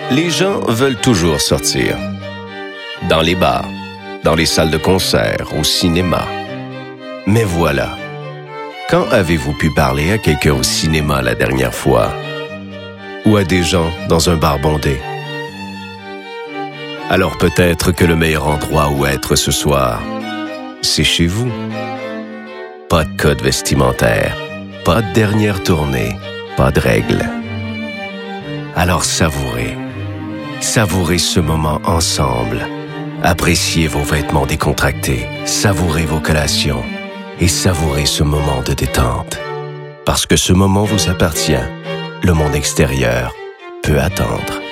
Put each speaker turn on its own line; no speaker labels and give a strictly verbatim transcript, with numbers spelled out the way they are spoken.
Les gens veulent toujours sortir. Dans les bars, dans les salles de concert, au cinéma. Mais voilà, quand avez-vous pu parler à quelqu'un au cinéma la dernière fois? Ou à des gens dans un bar bondé? Alors peut-être que le meilleur endroit où être ce soir, c'est chez vous. Pas de code vestimentaire, pas de dernière tournée, pas de règles. Alors savourez, savourez ce moment ensemble. Appréciez vos vêtements décontractés, savourez vos collations et savourez ce moment de détente. Parce que ce moment vous appartient, le monde extérieur peut attendre.